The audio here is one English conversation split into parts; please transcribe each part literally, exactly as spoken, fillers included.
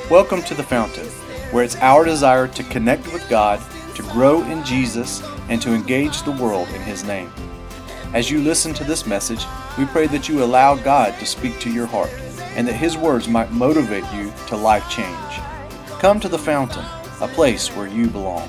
Welcome to The Fountain, where it's our desire to connect with God, to grow in Jesus, and to engage the world in His name. As you listen to this message, we pray that you allow God to speak to your heart, and that His words might motivate you to life change. Come to The Fountain, a place where you belong.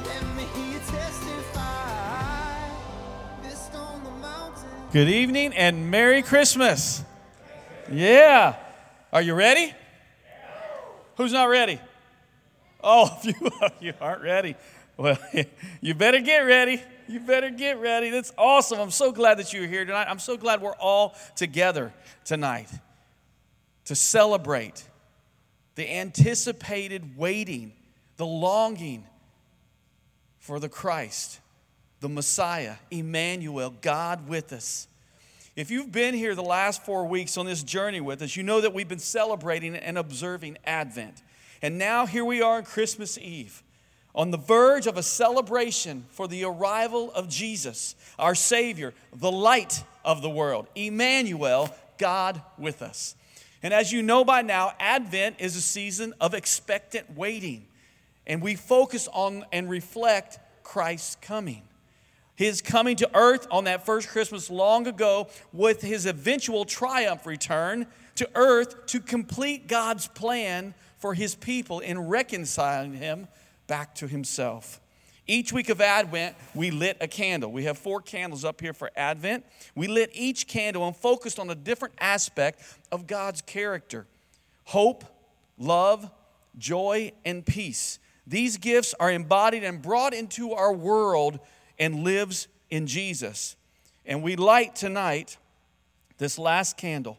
Good evening and Merry Christmas. Yeah. Are you ready? Who's not ready? Oh, you, you aren't ready. Well, you better get ready. You better get ready. That's awesome. I'm so glad that you're here tonight. I'm so glad we're all together tonight to celebrate the anticipated waiting, the longing for the Christ, the Messiah, Emmanuel, God with us. If you've been here the last four weeks on this journey with us, you know that we've been celebrating and observing Advent. And now here we are on Christmas Eve, on the verge of a celebration for the arrival of Jesus, our Savior, the light of the world, Emmanuel, God with us. And as you know by now, Advent is a season of expectant waiting. And we focus on and reflect Christ's coming. His coming to earth on that first Christmas long ago with His eventual triumph return to earth to complete God's plan for His people in reconciling them back to Himself. Each week of Advent, we lit a candle. We have four candles up here for Advent. We lit each candle and focused on a different aspect of God's character. Hope, love, joy, and peace. These gifts are embodied and brought into our world and lives in Jesus. And we light tonight this last candle,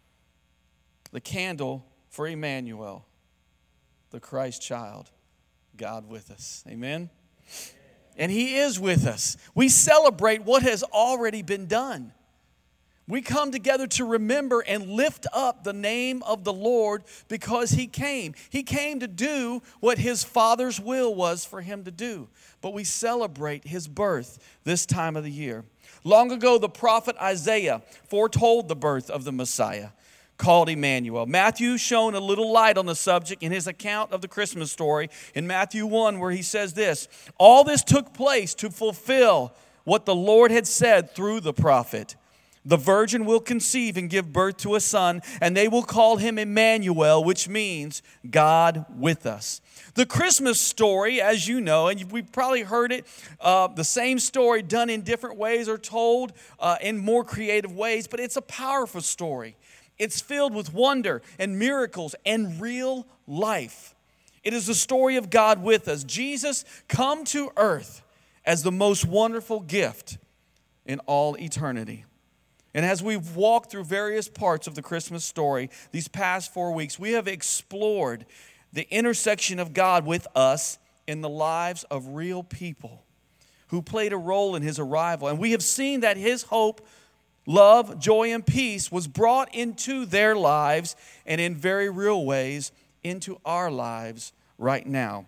the candle for Emmanuel, the Christ child, God with us. Amen? And He is with us. We celebrate what has already been done. We come together to remember and lift up the name of the Lord because He came. He came to do what His Father's will was for Him to do. But we celebrate His birth this time of the year. Long ago, the prophet Isaiah foretold the birth of the Messiah, called Emmanuel. Matthew shone a little light on the subject in his account of the Christmas story in Matthew one, where he says this: all this took place to fulfill what the Lord had said through the prophet. The virgin will conceive and give birth to a son, and they will call him Emmanuel, which means God with us. The Christmas story, as you know, and we've probably heard it, uh, the same story done in different ways or told uh, in more creative ways, but it's a powerful story. It's filled with wonder and miracles and real life. It is the story of God with us. Jesus come to earth as the most wonderful gift in all eternity. And as we've walked through various parts of the Christmas story these past four weeks, we have explored the intersection of God with us in the lives of real people who played a role in His arrival. And we have seen that His hope, love, joy, and peace was brought into their lives and in very real ways into our lives right now.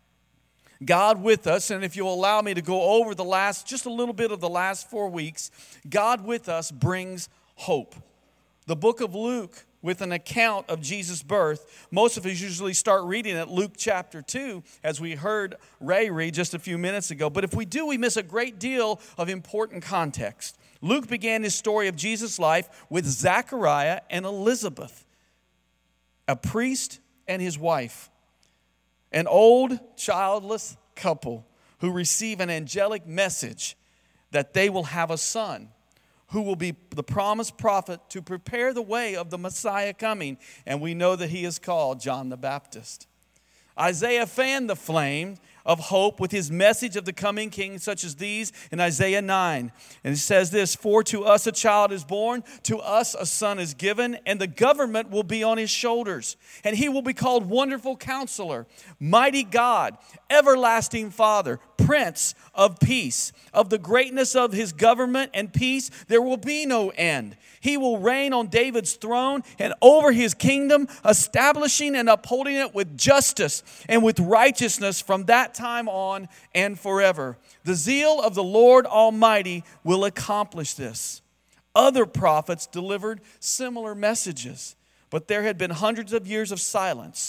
God with us, and if you'll allow me to go over the last, just a little bit of the last four weeks, God with us brings hope. The book of Luke, with an account of Jesus' birth, most of us usually start reading at Luke chapter two, as we heard Ray read just a few minutes ago. But if we do, we miss a great deal of important context. Luke began his story of Jesus' life with Zachariah and Elizabeth, a priest and his wife. An old, childless couple who receive an angelic message that they will have a son who will be the promised prophet to prepare the way of the Messiah coming. And we know that he is called John the Baptist. Isaiah fanned the flame of hope with his message of the coming king, such as these in Isaiah nine. And it says this: for to us a child is born, to us a son is given, and the government will be on his shoulders. And he will be called Wonderful Counselor, Mighty God, Everlasting Father, Prince of Peace. Of the greatness of his government and peace there will be no end. He will reign on David's throne and over his kingdom, establishing and upholding it with justice and with righteousness from that time on and forever. The zeal of the Lord Almighty will accomplish this. Other prophets delivered similar messages, but there had been hundreds of years of silence.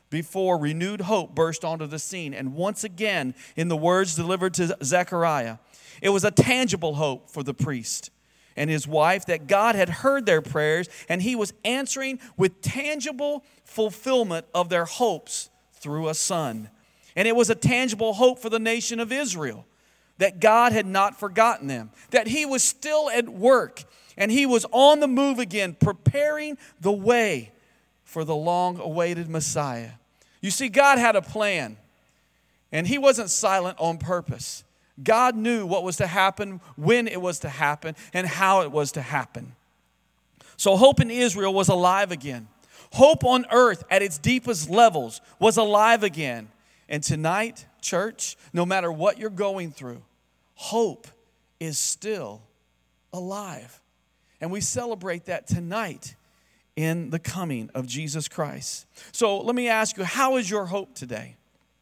before renewed hope burst onto the scene. And once again, in the words delivered to Zechariah, it was a tangible hope for the priest and his wife that God had heard their prayers, and he was answering with tangible fulfillment of their hopes through a son. And it was a tangible hope for the nation of Israel, that God had not forgotten them, that he was still at work, and he was on the move again, preparing the way for the long-awaited Messiah. You see, God had a plan, and he wasn't silent on purpose. God knew what was to happen, when it was to happen, and how it was to happen. So hope in Israel was alive again. Hope on earth at its deepest levels was alive again. And tonight, church, no matter what you're going through, hope is still alive. And we celebrate that tonight in the coming of Jesus Christ. So let me ask you, how is your hope today?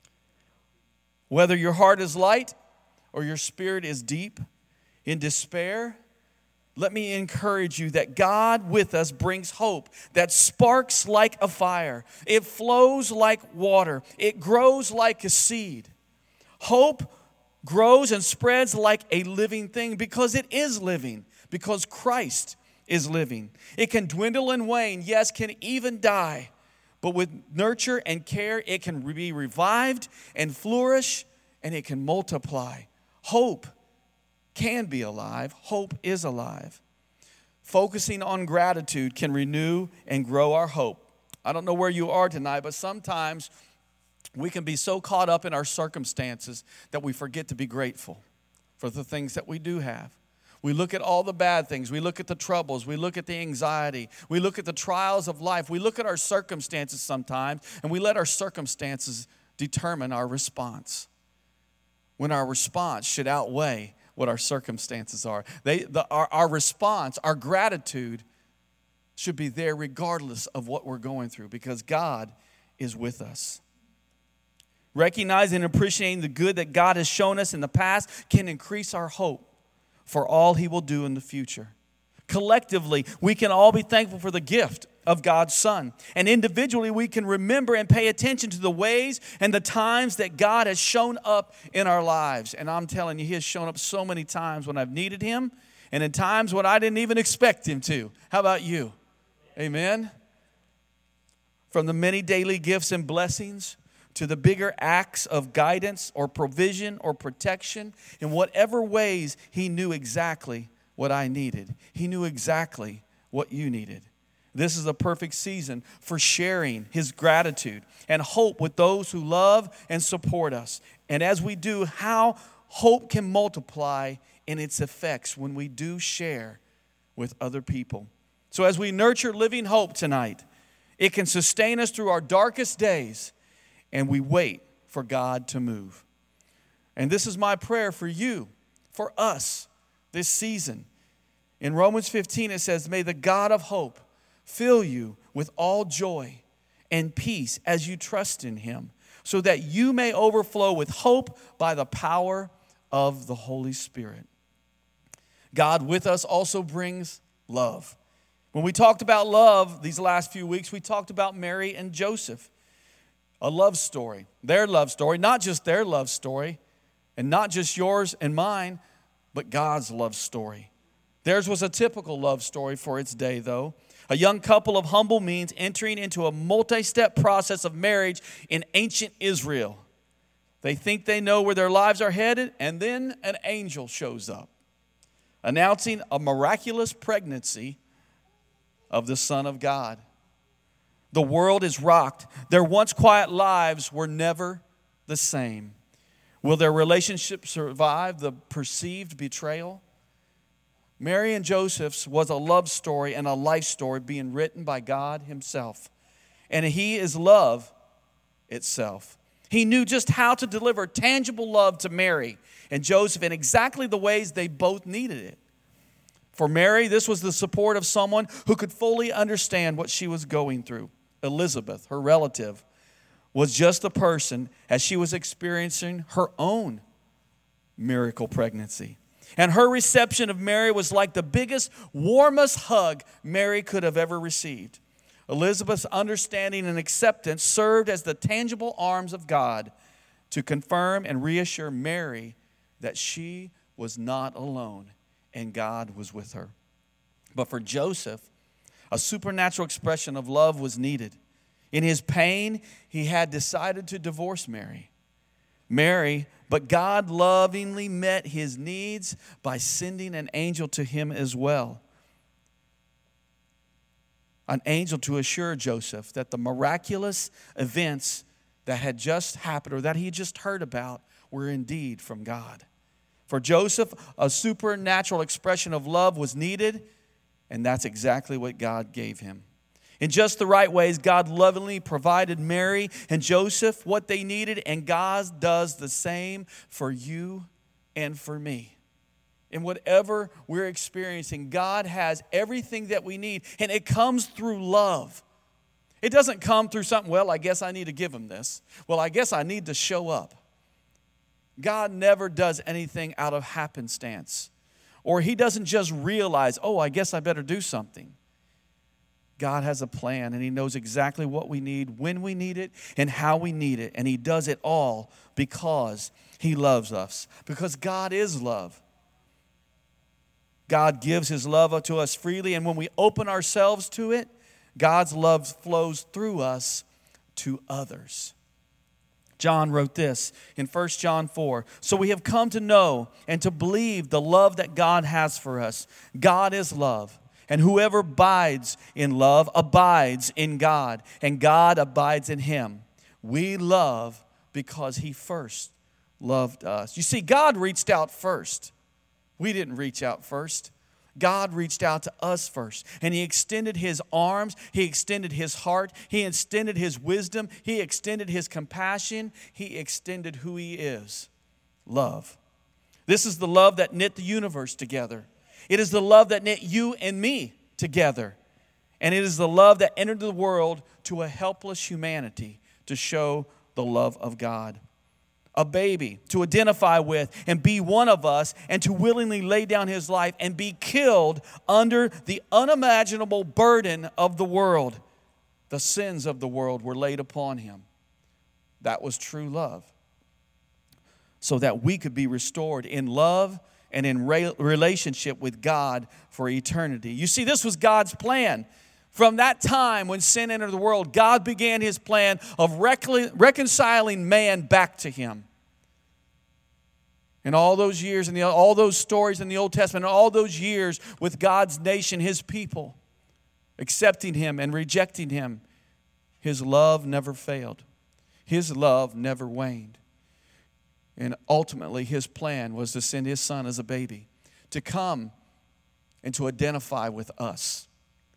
Whether your heart is light or your spirit is deep in despair, let me encourage you that God with us brings hope that sparks like a fire. It flows like water. It grows like a seed. Hope grows and spreads like a living thing because it is living, because Christ is living. It can dwindle and wane, yes, can even die. But with nurture and care, it can be revived and flourish, and it can multiply. Hope can be alive. Hope is alive. Focusing on gratitude can renew and grow our hope. I don't know where you are tonight, but sometimes we can be so caught up in our circumstances that we forget to be grateful for the things that we do have. We look at all the bad things. We look at the troubles. We look at the anxiety. We look at the trials of life. We look at our circumstances sometimes, and we let our circumstances determine our response, when our response should outweigh what our circumstances are. They, the, our, our response, our gratitude should be there regardless of what we're going through, because God is with us. Recognizing and appreciating the good that God has shown us in the past can increase our hope for all he will do in the future. Collectively, we can all be thankful for the gift of God's Son. And individually, we can remember and pay attention to the ways and the times that God has shown up in our lives. And I'm telling you, he has shown up so many times when I've needed him, and in times when I didn't even expect him to. How about you? Amen? From the many daily gifts and blessings to the bigger acts of guidance or provision or protection, in whatever ways he knew exactly what I needed. He knew exactly what you needed. This is a perfect season for sharing his gratitude and hope with those who love and support us. And as we do, how hope can multiply in its effects when we do share with other people. So as we nurture living hope tonight, it can sustain us through our darkest days, and we wait for God to move. And this is my prayer for you, for us, this season. In Romans fifteen, it says, "May the God of hope fill you with all joy and peace as you trust in him, so that you may overflow with hope by the power of the Holy Spirit." God with us also brings love. When we talked about love these last few weeks, we talked about Mary and Joseph. A love story, their love story, not just their love story, and not just yours and mine, but God's love story. Theirs was a typical love story for its day, though. A young couple of humble means entering into a multi-step process of marriage in ancient Israel. They think they know where their lives are headed, and then an angel shows up, announcing a miraculous pregnancy of the Son of God. The world is rocked. Their once quiet lives were never the same. Will their relationship survive the perceived betrayal? Mary and Joseph's was a love story and a life story being written by God himself. And he is love itself. He knew just how to deliver tangible love to Mary and Joseph in exactly the ways they both needed it. For Mary, this was the support of someone who could fully understand what she was going through. Elizabeth, her relative, was just the person as she was experiencing her own miracle pregnancy. And her reception of Mary was like the biggest, warmest hug Mary could have ever received. Elizabeth's understanding and acceptance served as the tangible arms of God to confirm and reassure Mary that she was not alone and God was with her. But for Joseph, a supernatural expression of love was needed. In his pain, he had decided to divorce Mary. Mary, but God lovingly met his needs by sending an angel to him as well. An angel to assure Joseph that the miraculous events that had just happened or that he just heard about were indeed from God. For Joseph, a supernatural expression of love was needed, and that's exactly what God gave him. In just the right ways, God lovingly provided Mary and Joseph what they needed, and God does the same for you and for me. In whatever we're experiencing, God has everything that we need, and it comes through love. It doesn't come through something, well, I guess I need to give him this. Well, I guess I need to show up. God never does anything out of happenstance. Or he doesn't just realize, oh, I guess I better do something. God has a plan, and he knows exactly what we need, when we need it, and how we need it. And he does it all because he loves us. Because God is love. God gives his love to us freely, and when we open ourselves to it, God's love flows through us to others. John wrote this in First John four. So we have come to know and to believe the love that God has for us. God is love. And whoever abides in love abides in God, and God abides in him. We love because he first loved us. You see, God reached out first. We didn't reach out first. God reached out to us first, and he extended his arms, he extended his heart, he extended his wisdom, he extended his compassion, he extended who he is, love. This is the love that knit the universe together. It is the love that knit you and me together, and it is the love that entered the world to a helpless humanity to show the love of God. A baby to identify with and be one of us, and to willingly lay down his life and be killed under the unimaginable burden of the world. The sins of the world were laid upon him. That was true love. So that we could be restored in love and in re- relationship with God for eternity. You see, this was God's plan. From that time when sin entered the world, God began his plan of recon- reconciling man back to him. And all those years, and all those stories in the Old Testament, and all those years with God's nation, his people, accepting him and rejecting him, his love never failed. His love never waned. And ultimately, his plan was to send his son as a baby to come and to identify with us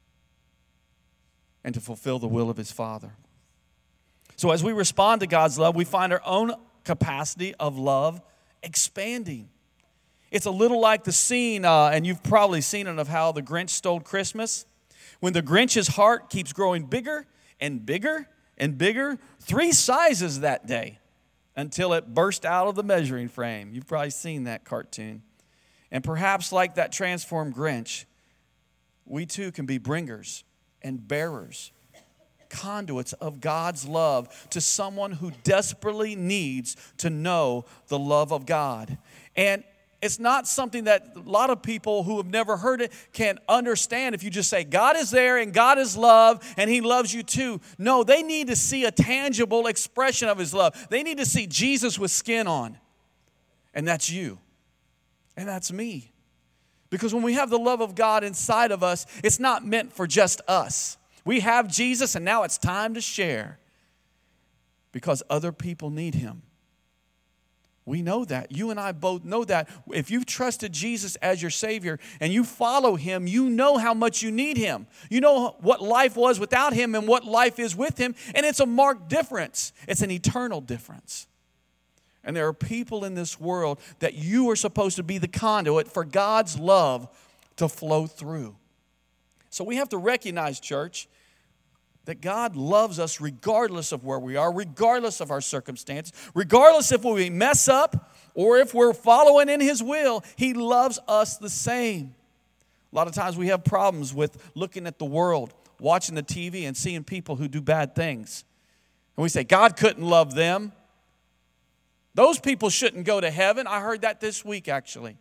and to fulfill the will of his Father. So as we respond to God's love, we find our own capacity of love expanding. It's a little like the scene, uh, and you've probably seen it, of how the Grinch stole Christmas. When the Grinch's heart keeps growing bigger and bigger and bigger, three sizes that day, until it burst out of the measuring frame. You've probably seen that cartoon. And perhaps like that transformed Grinch, we too can be bringers and bearers, conduits of God's love to someone who desperately needs to know the love of God. And it's not something that a lot of people who have never heard it can understand if you just say, God is there and God is love and he loves you too. No, they need to see a tangible expression of his love. They need to see Jesus with skin on. And that's you. And that's me. Because when we have the love of God inside of us, it's not meant for just us. We have Jesus, and now it's time to share because other people need him. We know that. You and I both know that. If you've trusted Jesus as your Savior and you follow him, you know how much you need him. You know what life was without him and what life is with him, and it's a marked difference. It's an eternal difference. And there are people in this world that you are supposed to be the conduit for God's love to flow through. So we have to recognize, church, that God loves us regardless of where we are, regardless of our circumstances, regardless if we mess up or if we're following in his will. He loves us the same. A lot of times we have problems with looking at the world, watching the T V and seeing people who do bad things. And we say, God couldn't love them. Those people shouldn't go to heaven. I heard that this week, actually.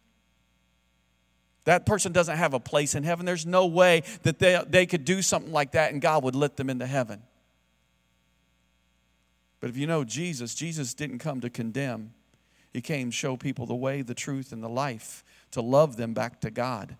That person doesn't have a place in heaven. There's no way that they, they could do something like that and God would let them into heaven. But if you know Jesus, Jesus didn't come to condemn. He came to show people the way, the truth, and the life, to love them back to God.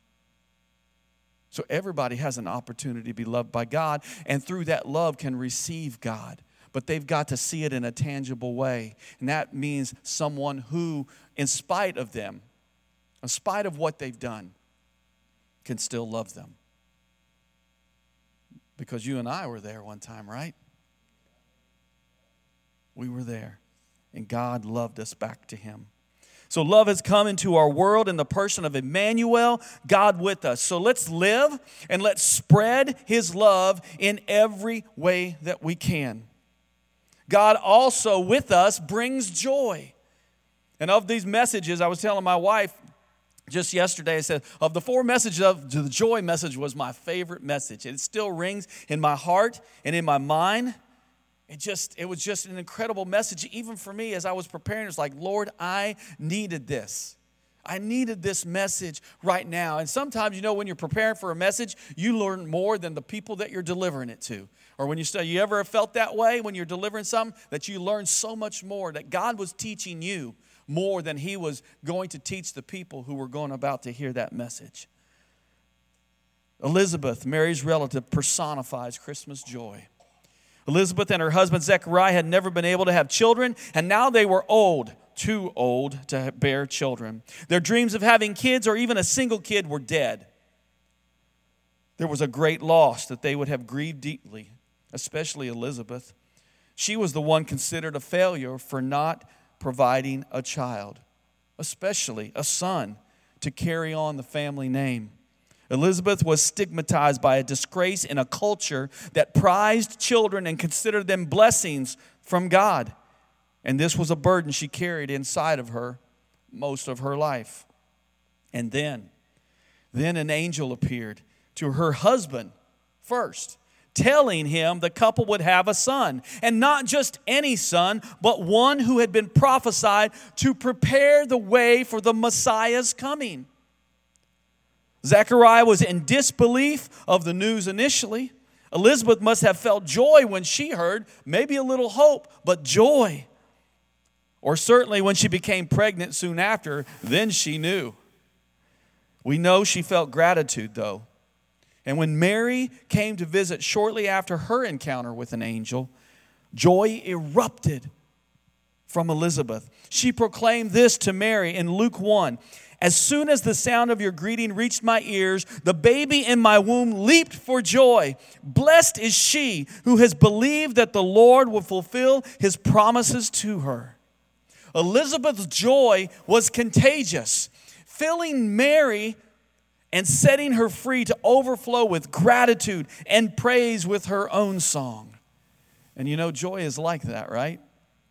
So everybody has an opportunity to be loved by God, and through that love can receive God. But they've got to see it in a tangible way. And that means someone who, in spite of them, in spite of what they've done, can still love them. Because you and I were there one time, right? We were there. And God loved us back to Him. So love has come into our world in the person of Emmanuel, God with us. So let's live and let's spread His love in every way that we can. God also with us brings joy. And of these messages, I was telling my wife just yesterday, I said, of the four messages, of the joy message was my favorite message. It still rings in my heart and in my mind. It just, it was just an incredible message, even for me as I was preparing. It's like, Lord, I needed this. I needed this message right now. And sometimes, you know, when you're preparing for a message, you learn more than the people that you're delivering it to. Or when you study, you ever felt that way when you're delivering something, that you learn so much more, that God was teaching you more than He was going to teach the people who were going about to hear that message. Elizabeth, Mary's relative, personifies Christmas joy. Elizabeth and her husband Zechariah had never been able to have children, and now they were old, too old to bear children. Their dreams of having kids or even a single kid were dead. There was a great loss that they would have grieved deeply, especially Elizabeth. She was the one considered a failure for not providing a child, especially a son, to carry on the family name. Elizabeth was stigmatized by a disgrace in a culture that prized children and considered them blessings from God. And this was a burden she carried inside of her most of her life. And then, then an angel appeared to her husband first, telling him the couple would have a son. And not just any son, but one who had been prophesied to prepare the way for the Messiah's coming. Zechariah was in disbelief of the news initially. Elizabeth must have felt joy when she heard, maybe a little hope, but joy. Or certainly when she became pregnant soon after, then she knew. We know she felt gratitude though. And when Mary came to visit shortly after her encounter with an angel, joy erupted from Elizabeth. She proclaimed this to Mary in Luke one. As soon as the sound of your greeting reached my ears, the baby in my womb leaped for joy. Blessed is she who has believed that the Lord will fulfill His promises to her. Elizabeth's joy was contagious, filling Mary and setting her free to overflow with gratitude and praise with her own song. And you know, joy is like that, right?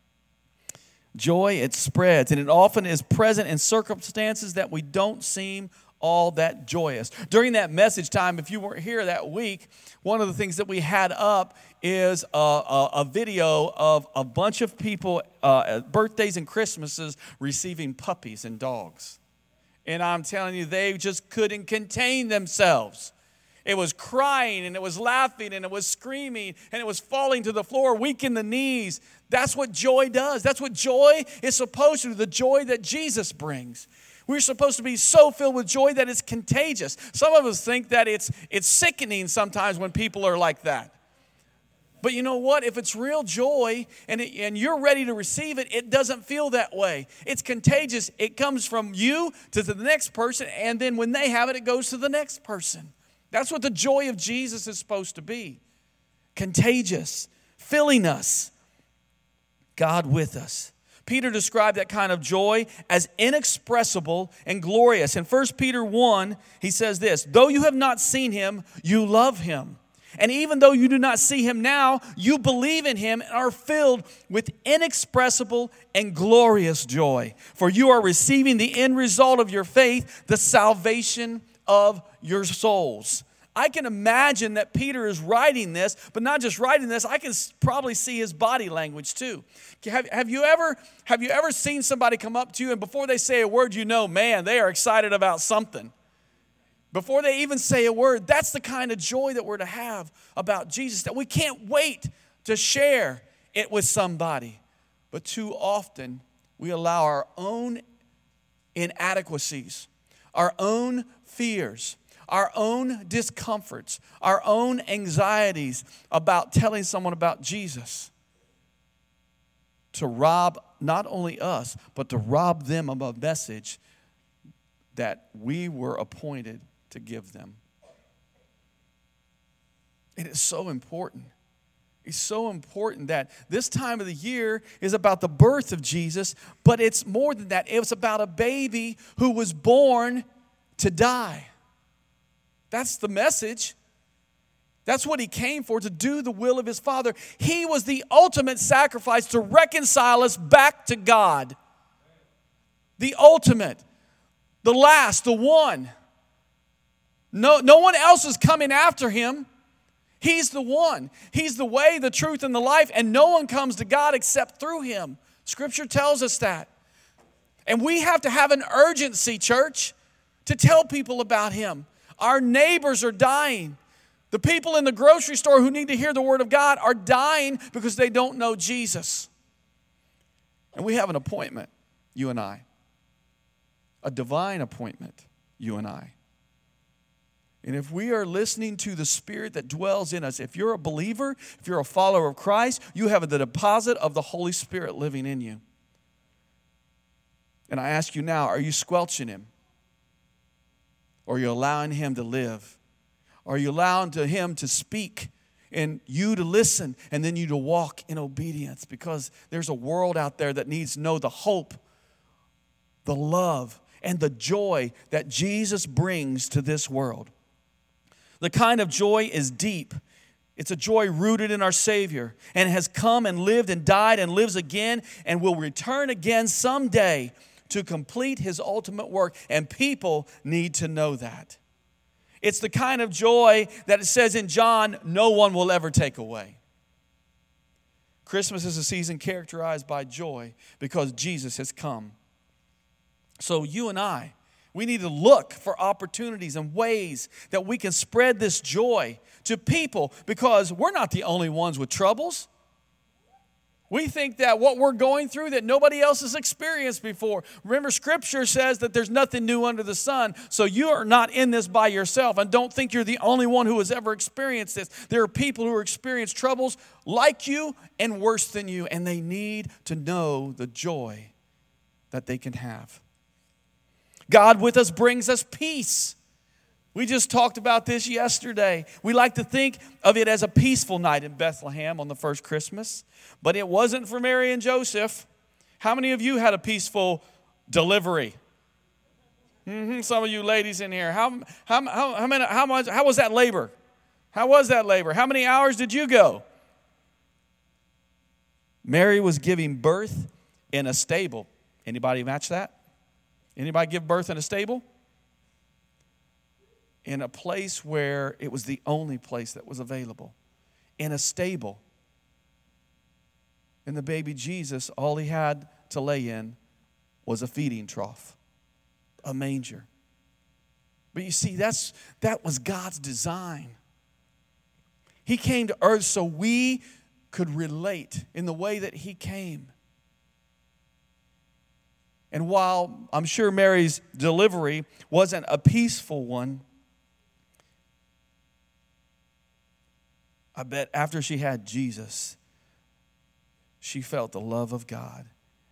Joy, it spreads, and it often is present in circumstances that we don't seem all that joyous. During that message time, if you weren't here that week, one of the things that we had up is a, a, a video of a bunch of people, uh, at birthdays and Christmases, receiving puppies and dogs. And I'm telling you, they just couldn't contain themselves. It was crying, and it was laughing, and it was screaming, and it was falling to the floor, weak in the knees. That's what joy does. That's what joy is supposed to do, the joy that Jesus brings. We're supposed to be so filled with joy that it's contagious. Some of us think that it's, it's sickening sometimes when people are like that. But you know what? If it's real joy and, it, and you're ready to receive it, it doesn't feel that way. It's contagious. It comes from you to the next person, and then when they have it, it goes to the next person. That's what the joy of Jesus is supposed to be. Contagious, filling us, God with us. Peter described that kind of joy as inexpressible and glorious. In First Peter one, he says this, though you have not seen Him, you love Him. And even though you do not see Him now, you believe in Him and are filled with inexpressible and glorious joy. For you are receiving the end result of your faith, the salvation of your souls. I can imagine that Peter is writing this, but not just writing this, I can probably see his body language too. Have, have, you ever, have you ever seen somebody come up to you and before they say a word, you know, man, they are excited about something? Before they even say a word, that's the kind of joy that we're to have about Jesus, that we can't wait to share it with somebody. But too often, we allow our own inadequacies, our own fears, our own discomforts, our own anxieties about telling someone about Jesus to rob not only us, but to rob them of a message that we were appointed to give them. It is so important. It's so important that this time of the year is about the birth of Jesus, but it's more than that. It was about a baby who was born to die. That's the message. That's what he came for, to do the will of his Father. He was the ultimate sacrifice to reconcile us back to God. The ultimate, the last, the one. No, no one else is coming after him. He's the one. He's the way, the truth, and the life, and no one comes to God except through him. Scripture tells us that. And we have to have an urgency, church, to tell people about him. Our neighbors are dying. The people in the grocery store who need to hear the word of God are dying because they don't know Jesus. And we have an appointment, you and I. A divine appointment, you and I. And if we are listening to the Spirit that dwells in us, if you're a believer, if you're a follower of Christ, you have the deposit of the Holy Spirit living in you. And I ask you now, are you squelching him? Or are you allowing him to live? Are you allowing to him to speak and you to listen and then you to walk in obedience? Because there's a world out there that needs to know the hope, the love, and the joy that Jesus brings to this world. The kind of joy is deep. It's a joy rooted in our Savior and has come and lived and died and lives again and will return again someday to complete his ultimate work. And people need to know that. It's the kind of joy that it says in John, no one will ever take away. Christmas is a season characterized by joy because Jesus has come. So you and I, we need to look for opportunities and ways that we can spread this joy to people because we're not the only ones with troubles. We think that what we're going through that nobody else has experienced before. Remember, Scripture says that there's nothing new under the sun, so you are not in this by yourself, and don't think you're the only one who has ever experienced this. There are people who experience troubles like you and worse than you, and they need to know the joy that they can have. God with us brings us peace. We just talked about this yesterday. We like to think of it as a peaceful night in Bethlehem on the first Christmas, but it wasn't for Mary and Joseph. How many of you had a peaceful delivery? Mm-hmm, some of you ladies in here. How, how, how, how, many, how, much, how was that labor? How was that labor? How many hours did you go? Mary was giving birth in a stable. Anybody match that? Anybody give birth in a stable? In a place where it was the only place that was available. In a stable. And the baby Jesus, all he had to lay in was a feeding trough. A manger. But you see, that's that was God's design. He came to earth so we could relate in the way that he came. And while I'm sure Mary's delivery wasn't a peaceful one, I bet after she had Jesus, she felt the love of God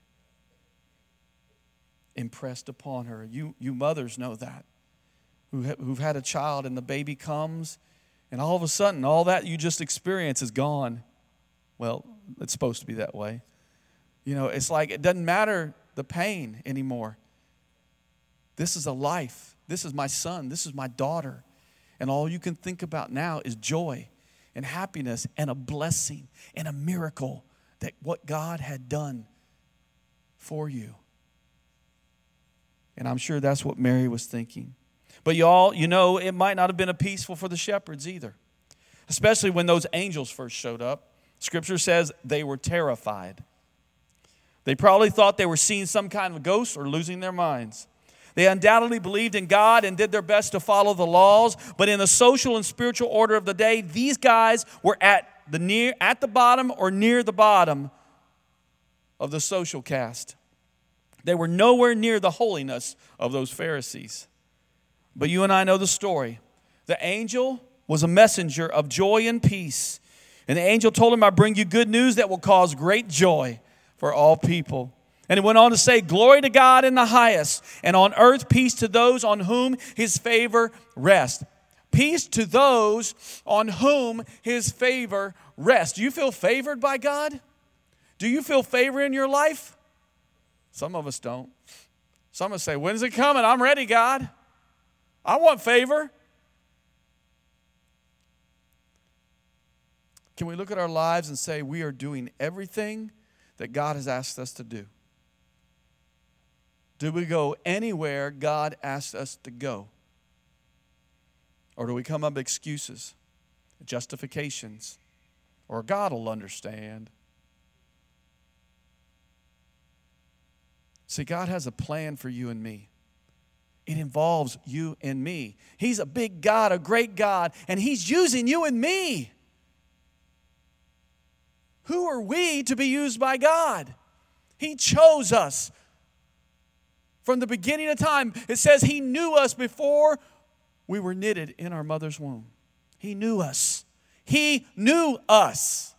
impressed upon her. You, you mothers know that, who ha- who've had a child and the baby comes, and all of a sudden, all that you just experienced is gone. Well, it's supposed to be that way. You know, it's like it doesn't matter the pain anymore. This is a life. This is my son. This is my daughter. And all you can think about now is joy and happiness and a blessing and a miracle that what God had done for you. And I'm sure that's what Mary was thinking. But y'all, you know, it might not have been a peaceful for the shepherds either, especially when those angels first showed up. Scripture says they were terrified. They probably thought they were seeing some kind of ghost or losing their minds. They undoubtedly believed in God and did their best to follow the laws, but in the social and spiritual order of the day, these guys were at the near at the bottom or near the bottom of the social caste. They were nowhere near the holiness of those Pharisees. But you and I know the story. The angel was a messenger of joy and peace. And the angel told him, I bring you good news that will cause great joy for all people. And it went on to say, glory to God in the highest, and on earth peace to those on whom his favor rests. Peace to those on whom his favor rests. Do you feel favored by God? Do you feel favor in your life? Some of us don't. Some of us say, when's it coming? I'm ready, God. I want favor. Can we look at our lives and say we are doing everything that God has asked us to do? Do we go anywhere God asked us to go? Or do we come up with excuses, justifications, or God will understand? See, God has a plan for you and me. It involves you and me. He's a big God, a great God, and He's using you and me. Who are we to be used by God? He chose us. From the beginning of time, it says He knew us before we were knitted in our mother's womb. He knew us. He knew us.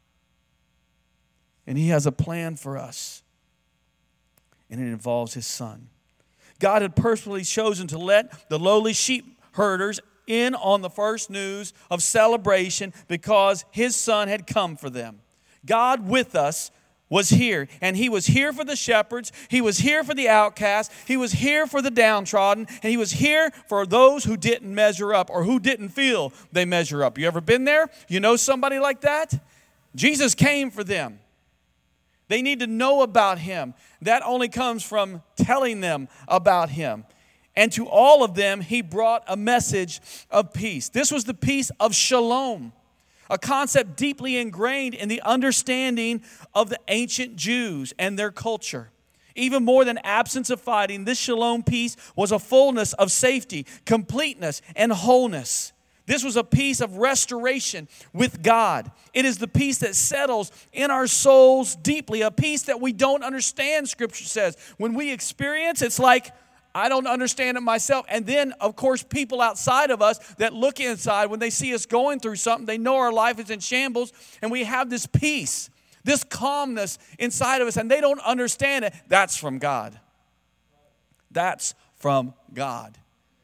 And He has a plan for us. And it involves His Son. God had personally chosen to let the lowly sheep herders in on the first news of celebration because His Son had come for them. God with us was here, and He was here for the shepherds, He was here for the outcast, He was here for the downtrodden, and He was here for those who didn't measure up or who didn't feel they measure up. You ever been there? You know somebody like that? Jesus came for them. They need to know about Him. That only comes from telling them about Him. And to all of them, He brought a message of peace. This was the peace of shalom, a concept deeply ingrained in the understanding of the ancient Jews and their culture. Even more than absence of fighting, this shalom peace was a fullness of safety, completeness, and wholeness. This was a peace of restoration with God. It is the peace that settles in our souls deeply, a peace that we don't understand, Scripture says. When we experience, it's like, I don't understand it myself. And then, of course, people outside of us that look inside, when they see us going through something, they know our life is in shambles, and we have this peace, this calmness inside of us, and they don't understand it. That's from God. That's from God.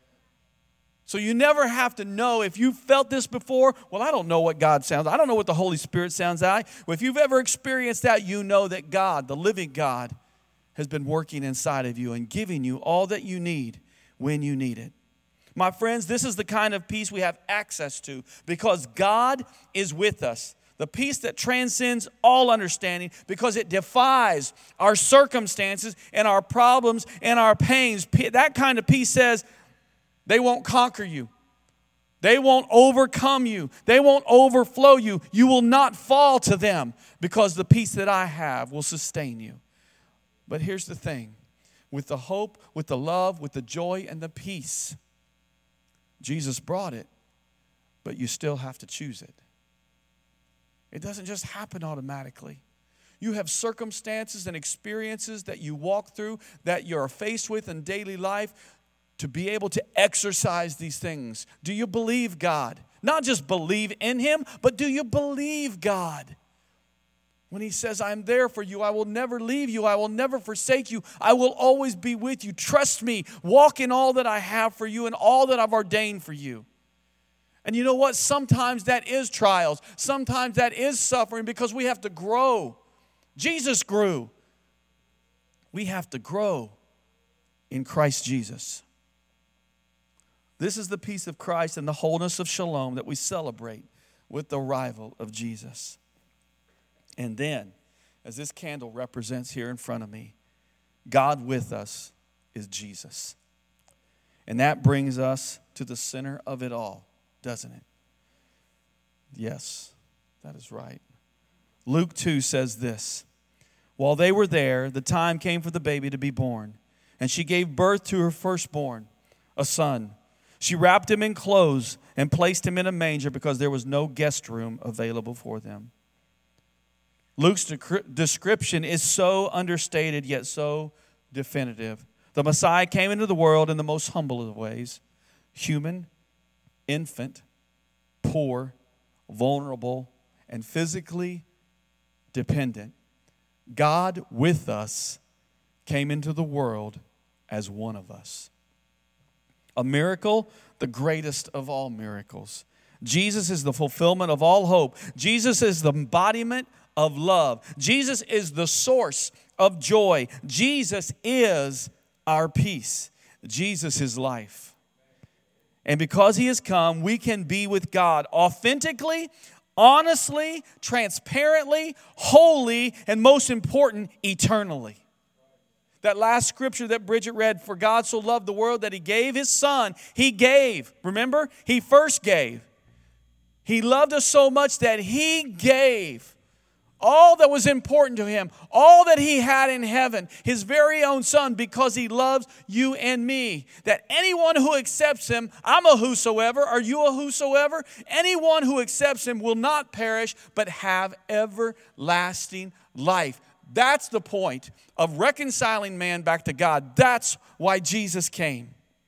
So you never have to know if you've felt this before. Well, I don't know what God sounds like. I don't know what the Holy Spirit sounds like. Well, if you've ever experienced that, you know that God, the living God, has been working inside of you and giving you all that you need when you need it. My friends, this is the kind of peace we have access to because God is with us. The peace that transcends all understanding because it defies our circumstances and our problems and our pains. That kind of peace says they won't conquer you. They won't overcome you. They won't overflow you. You will not fall to them because the peace that I have will sustain you. But here's the thing. With the hope, with the love, with the joy and the peace, Jesus brought it, but you still have to choose it. It doesn't just happen automatically. You have circumstances and experiences that you walk through, that you're faced with in daily life, to be able to exercise these things. Do you believe God? Not just believe in Him, but do you believe God? When He says, I'm there for you, I will never leave you, I will never forsake you, I will always be with you. Trust me, walk in all that I have for you and all that I've ordained for you. And you know what? Sometimes that is trials. Sometimes that is suffering because we have to grow. Jesus grew. We have to grow in Christ Jesus. This is the peace of Christ and the wholeness of shalom that we celebrate with the arrival of Jesus. And then, as this candle represents here in front of me, God with us is Jesus. And that brings us to the center of it all, doesn't it? Yes, that is right. Luke two says this, while they were there, the time came for the baby to be born, and she gave birth to her firstborn, a son. She wrapped him in clothes and placed him in a manger because there was no guest room available for them. Luke's description is so understated yet so definitive. The Messiah came into the world in the most humble of ways. Human, infant, poor, vulnerable, and physically dependent. God with us came into the world as one of us. A miracle, the greatest of all miracles. Jesus is the fulfillment of all hope. Jesus is the embodiment of love. Jesus is the source of joy. Jesus is our peace. Jesus is life. And because he has come, we can be with God authentically, honestly, transparently, wholly, and most important, eternally. That last scripture that Bridget read, for God so loved the world that he gave his son. He gave. Remember? He first gave. He loved us so much that he gave all that was important to him, all that he had in heaven, his very own son, because he loves you and me. That anyone who accepts him, I'm a whosoever, are you a whosoever? Anyone who accepts him will not perish, but have everlasting life. That's the point of reconciling man back to God. That's why Jesus came.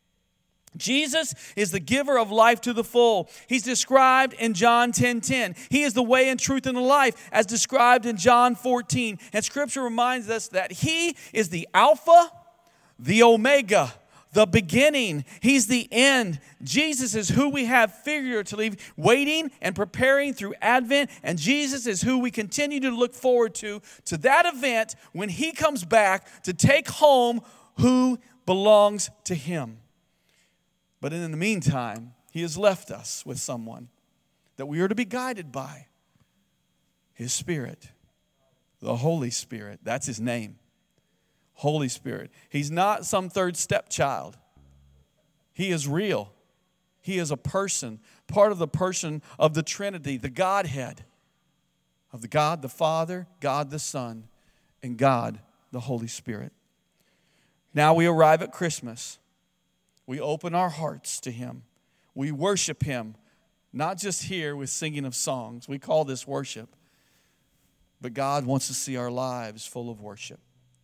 Jesus is the giver of life to the full. He's described in John ten ten. He is the way and truth and the life, as described in John fourteen. And Scripture reminds us that he is the Alpha, the Omega, the beginning. He's the end. Jesus is who we have figuratively waiting and preparing through Advent. And Jesus is who we continue to look forward to, to that event when he comes back to take home who belongs to him. But in the meantime, he has left us with someone that we are to be guided by. His Spirit, the Holy Spirit. That's his name. Holy Spirit. He's not some third stepchild. He is real. He is a person, part of the person of the Trinity, the Godhead, of the God the Father, God the Son, and God the Holy Spirit. Now we arrive at Christmas. We open our hearts to him. We worship him, not just here with singing of songs. We call this worship. But God wants to see our lives full of worship.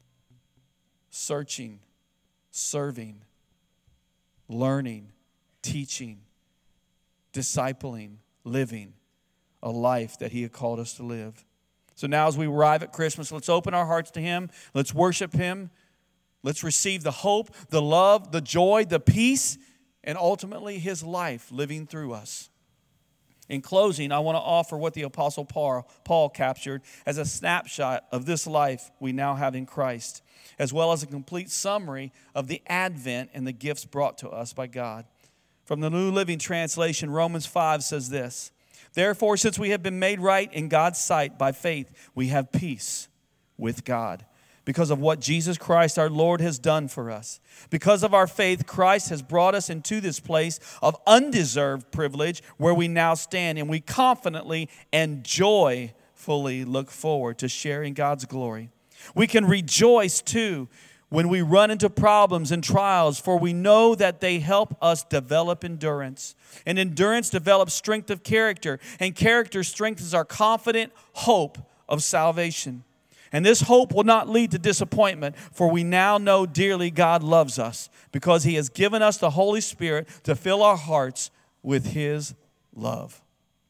Searching, serving, learning, teaching, discipling, living a life that he had called us to live. So now as we arrive at Christmas, let's open our hearts to him. Let's worship him. Let's receive the hope, the love, the joy, the peace, and ultimately his life living through us. In closing, I want to offer what the Apostle Paul, Paul captured as a snapshot of this life we now have in Christ, as well as a complete summary of the Advent and the gifts brought to us by God. From the New Living Translation, Romans five says this, therefore, since we have been made right in God's sight by faith, we have peace with God, because of what Jesus Christ our Lord has done for us. Because of our faith, Christ has brought us into this place of undeserved privilege where we now stand, and we confidently and joyfully look forward to sharing God's glory. We can rejoice too when we run into problems and trials, for we know that they help us develop endurance. And endurance develops strength of character, and character strengthens our confident hope of salvation. And this hope will not lead to disappointment, for we now know dearly God loves us because he has given us the Holy Spirit to fill our hearts with his love.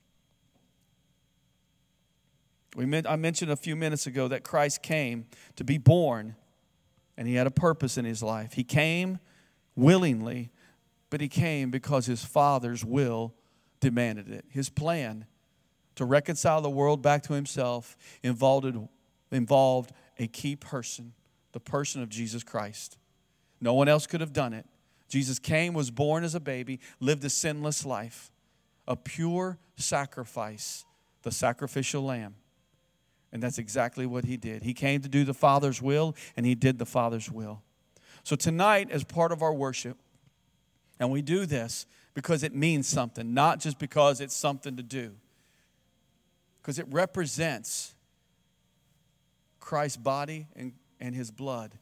We meant, I mentioned a few minutes ago that Christ came to be born, and he had a purpose in his life. He came willingly, but he came because his Father's will demanded it. His plan to reconcile the world back to himself involved involved a key person, the person of Jesus Christ. No one else could have done it. Jesus came, was born as a baby, lived a sinless life, a pure sacrifice, the sacrificial lamb. And that's exactly what he did. He came to do the Father's will, and he did the Father's will. So tonight, as part of our worship, And we do this because it means something, not just because it's something to do. Because it represents Christ's body and, and his blood.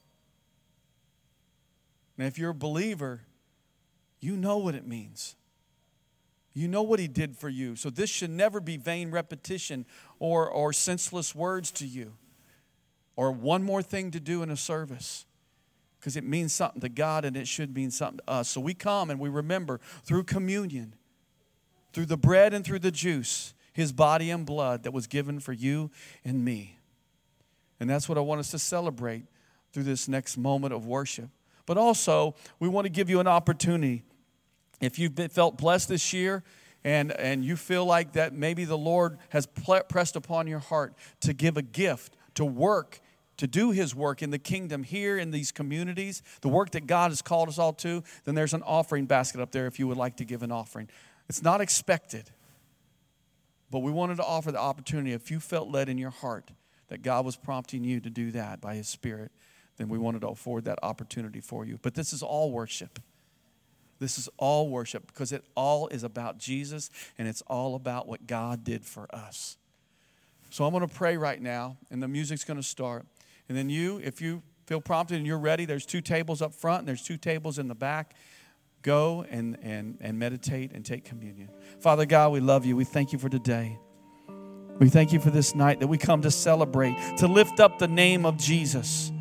And if you're a believer, you know what it means. You know what he did for you. So this should never be vain repetition or, or senseless words to you. Or one more thing to do in a service. Because it means something to God and it should mean something to us. So we come and we remember through communion, through the bread and through the juice, his body and blood that was given for you and me. And that's what I want us to celebrate through this next moment of worship. But also, we want to give you an opportunity. If you've been, felt blessed this year and, and you feel like that maybe the Lord has ple- pressed upon your heart to give a gift, to work, to do his work in the kingdom here in these communities, the work that God has called us all to, then there's an offering basket up there if you would like to give an offering. It's not expected, but we wanted to offer the opportunity. If you felt led in your heart that God was prompting you to do that by his Spirit, then we wanted to afford that opportunity for you. But this is all worship. This is all worship because it all is about Jesus and it's all about what God did for us. So I'm going to pray right now and the music's going to start. And then you, if you feel prompted and you're ready, there's two tables up front and there's two tables in the back. Go and, and, and meditate and take communion. Father God, we love you. We thank you for today. We thank you for this night that we come to celebrate, to lift up the name of Jesus.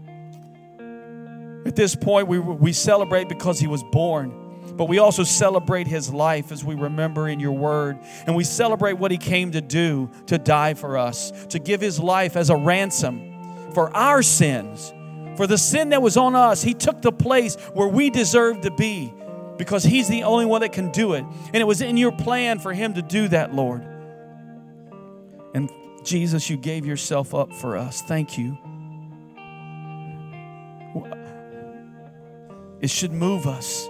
At this point, we, we celebrate because he was born. But we also celebrate his life as we remember in your word. And we celebrate what he came to do, to die for us, to give his life as a ransom for our sins, for the sin that was on us. He took the place where we deserve to be because he's the only one that can do it. And it was in your plan for him to do that, Lord. And Jesus, you gave yourself up for us. Thank you. It should move us.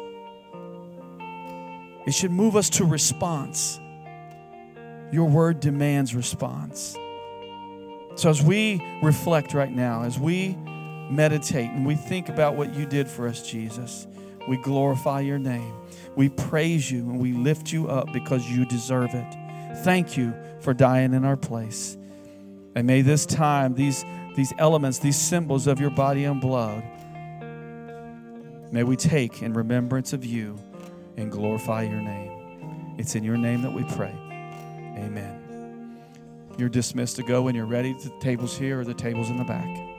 It should move us to response. Your word demands response. So as we reflect right now, as we meditate and we think about what you did for us, Jesus, we glorify your name. We praise you and we lift you up because you deserve it. Thank you for dying in our place. And may this time, these, these elements, these symbols of your body and blood, may we take in remembrance of you and glorify your name. It's in your name that we pray. Amen. You're dismissed to go when you're ready. The tables here or the tables in the back.